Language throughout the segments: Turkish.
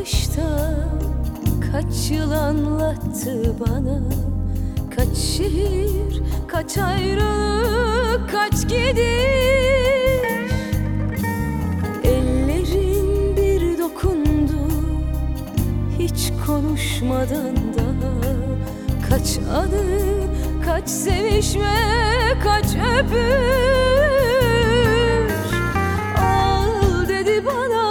bakışta kaç yıl anlattı bana. Kaç şehir, kaç ayrılık, kaç gidiş. Ellerin bir dokundu hiç konuşmadan daha. Kaç anı, kaç sevişme, kaç öpüş. Al dedi bana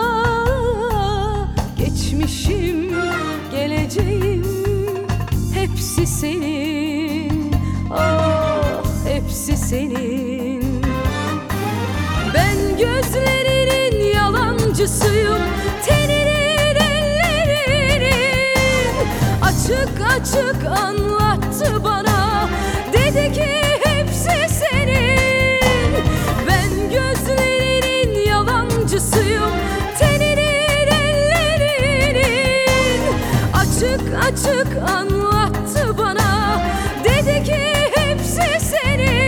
geçmişim, geleceğim hepsi senin. Ah, hepsi senin. Ben gözlerinin yalancısıyım, teninin, ellerinin. Açık açık anlattı bana, dedi ki hepsi senin. Ben gözlerinin yalancısıyım, teninin, ellerinin. Açık açık anlattı bana, dedi ki hepsi senin.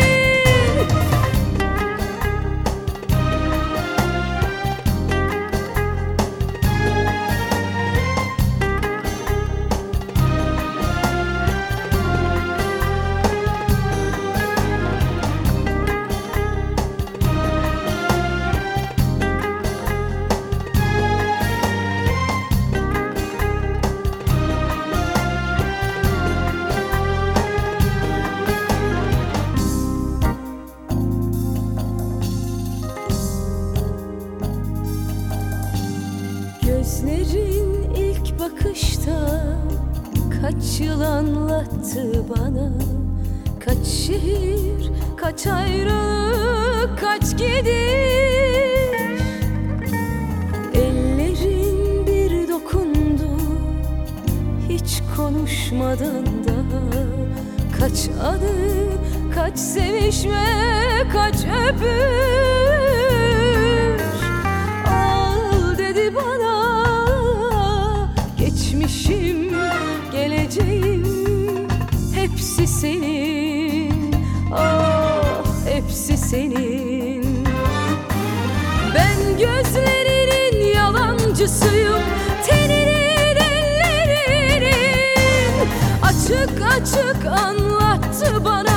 Gözlerin ilk bakışta kaç yıl anlattı bana. Kaç şehir, kaç ayrılık, kaç gidiş. Ellerin bir dokundu hiç konuşmadan daha. Kaç anı, kaç sevişme, kaç öpüş. Al dedi bana geçmişim, geleceğim hepsi senin. Ah, hepsi senin. Ben gözlerinin yalancısıyım, teninin, ellerinin. Açık açık anlattı bana,